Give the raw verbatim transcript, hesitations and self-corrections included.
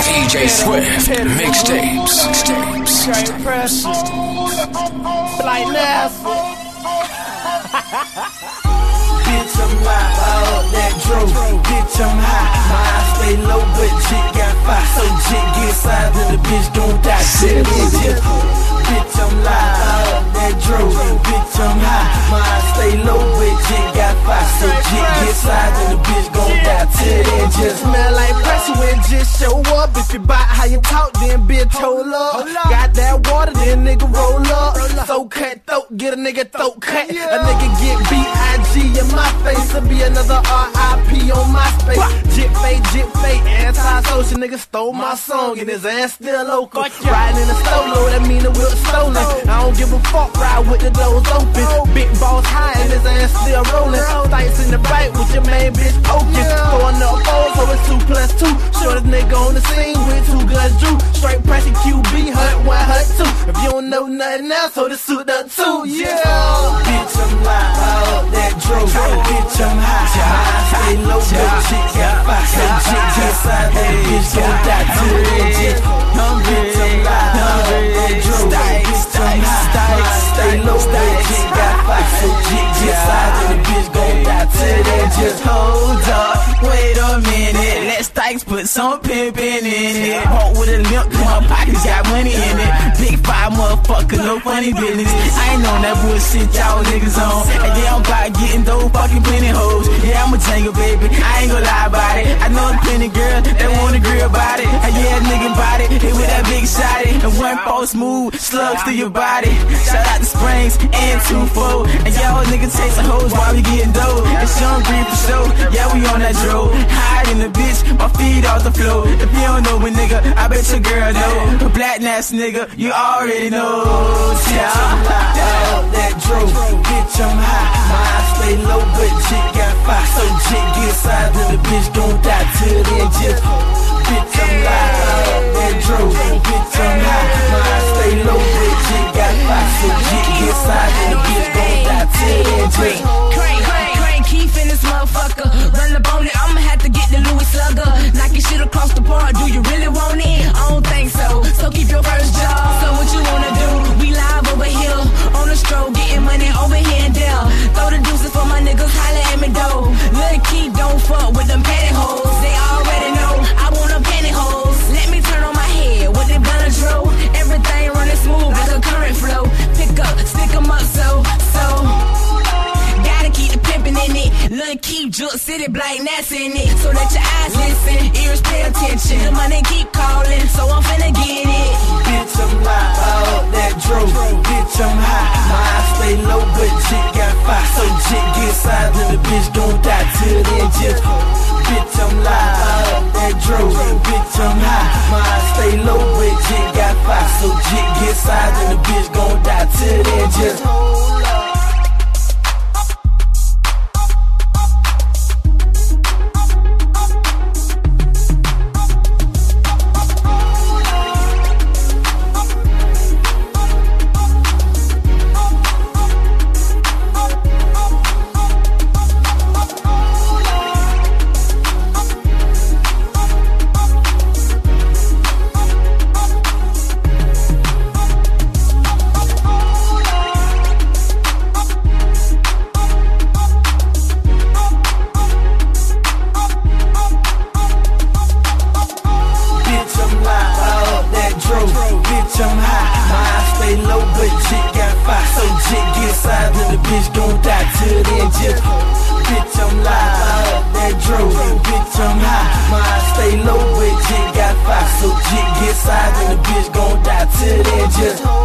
D J Swift mixtapes. Mixtapes. Like NASA. Bitch, I'm live, I up that drove. Bitch, I'm high, my eyes stay low, but chick got fire. So chick get signed, then the bitch gon' die. Shit, bitch, I'm live, I up that drove. Bitch, I'm high, my eyes stay low, but chick got fire. So chick get signed, then the bitch gon' die. Till then just smell like pressure when just show up. If you bite how you talk, then bitch hold up. Got that water, then nigga roll up. So cut throat, get a nigga throat cut. A nigga get B I G in my face, to be another R I P on my space. Jit fade, jit fade, anti-social nigga stole my song and his ass still local. Riding in a solo, that mean the wheel stolen. I don't give a fuck, ride with the doors open. Big balls high and his ass still rolling. Dice in the right with your main bitch poking. Throwing up four, so it's two plus two. Shortest nigga on the scene with two guns drew. Straight pressure Q B, hunt one, hunt two. If you don't know nothing else, so the suit up too. Yeah. Bitch, I'm live, I up that drove. Bitch, I'm high, my eyes stay low, but chick got fire. So chick get signed, then the bitch gon' die. Till then just bitch, I'm live, I up that drove. Bitch, I'm high, my eyes stay low, but chick got fire. So chick get signed, then the bitch gon' die. Till then just hold up, wait a minute. Let's Stykes put some pimpin' in it. Walk with a limp, cause my pockets got money in it. Big five motherfucker, no funny business. I ain't on that bullshit y'all niggas on. And yeah, I'm about getting those fucking plenty hoes. Yeah, I'm a tangle, baby, I ain't gon' lie about it. I know the plenty girls that wanna grill about it. And yeah, nigga body, hit with that big shotty. And one false move, slugs through your body. Shout out to Springs and two-fold. And y'all niggas chasing hoes while we getting dough. It's Young Green for sure, yeah, we on that drove. Hide in the bitch, my feet off the floor. If you don't know me, nigga, I bet your girl know. A black ass nigga, you already know. Yeah, up that drove. Bitch, I'm high, my eyes stay low, but chick got fire. So chick get signed, then the bitch gon' die. Till then just bitch, I'm live, I up that drove. Bitch, I'm high, my eyes stay low, but chick got fire. So chick get signed, then the bitch gon' die. Till then just Crank, crank, crank, Keith in this motherfucker. Run up on it, I'ma have to get the Louis Slugger. Knock your shit across the bar, do you really want it? I don't think so, so keep your first job. So what you wanna do? We live over here, on the stroll, getting money over here and there. Throw the deuces for my niggas, holla at me though. Lil' Keith don't fuck with them pantyhose. They already know, I want them pantyhose. Let me turn on my head, what they gonna draw? Everything running smooth like a current flow. Pick up, stick 'em up so, so gotta keep the pimpin' in it. Lil' Keith, Juke City, Black Nats in it. So let your eyes listen, ears pay attention. The money keep calling, so I'm finna get it. bitch, I'm live, I up that drove. Bitch, I'm high, my eyes stay low, but chick got fire. So chick get signed, then the bitch gon' die. Till then just bitch, I'm live, I up that drove. Bitch, I'm high, my eyes stay low, but chick got fire. So chick get signed, then the bitch gon' die. Till then just stay low, but chick got fire. So chick get signed, then the bitch gon' die. Till then just